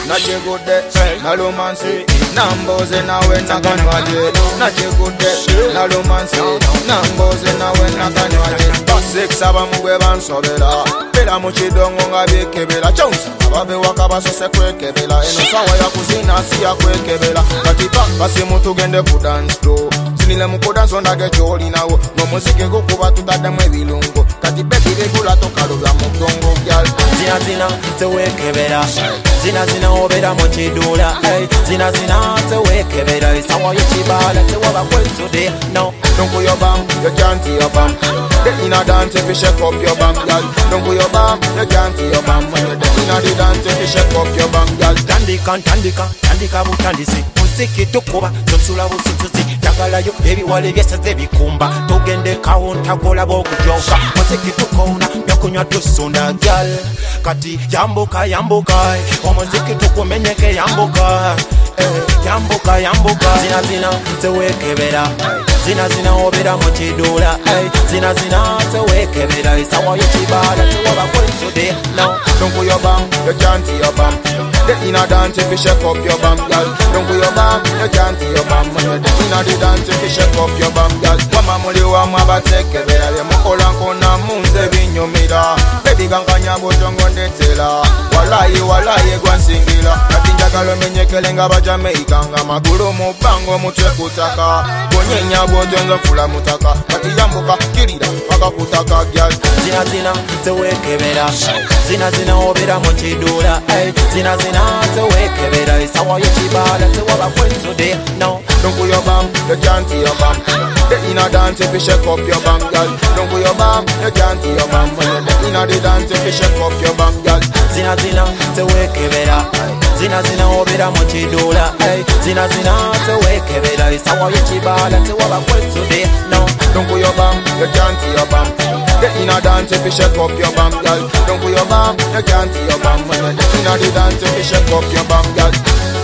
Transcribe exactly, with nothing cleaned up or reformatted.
nachikude nalumansi namboze nawe nakanywaje nachikude nalumansi namboze nawe nakanywaje basekisaba mugwe bansobera bera mukidongo nga byekebera kyonsa ababe wakabasose kwekebera eno sawa yakuzina si yakwekebera kati basi mutugende ku dance floor sinile mukudansi ondage kyolinawo n'omuziki gukuba tutaddemu ebirungo kati bebi regula tokalubya mu gongo gyal zina zina tewekebera zina zina obera mu kidula zina zina tewekebera isawa y'ekibala tewaba kwezude no don't go your bam you can't see your bam get in a dance if you shake up your bam gyal don't go your bam you can't see your bam when you get in a the dance if you shake up your bam gyal tandika tandika tandika butandisi muziki tukuba tusula busuzuzi takalayo ebiwale byasaze bikumba tugende kawunta kola bokujoka muziki tukona byakunywa tusunda gyal kati yambuka yambuka omuziki tukumenyeke yambuka yambuka yambuka zina zina tewekebera zina zina obera mu kidula zina zina tewekebera isawa y'ekibala tewaba kwezude no don't go your bam you can't see your bam get in a dance if you shake up your bam gyal don't go your bam you can't see your bam when you get in a the dance if you shake up your bam gyal wama muli wama batekebera byemukola nkona munze binyumira baby gankanya botongo ndetela walayi walayi gwansingira kati njagala omenyekele nga bajamaika nga magulu mu bbango omutwe kutaka bonyenya bwotonzo fula mutaka kati yambuka kirira paka kutaka gyal zina zina tewekebera zina zina obera mu kidula zina zina tewekebera isawa y'ekibala tewaba kwezude no don't go your bam you can't see your bam get in a dance if you shake up your bam gyal don't go your bam you can't see your bam when you get in a the dance if you shake up your bam gyal zina zina tewekebera zina zina obera mu kidula zina zina tewekebera isawa y'ekibala tewaba kwezude no don't go your bam you can't see your bam get in a dance if you shake up your bam gyal don't go your bam you can't see your bam when you get in a the dance if you shake up your bam gyal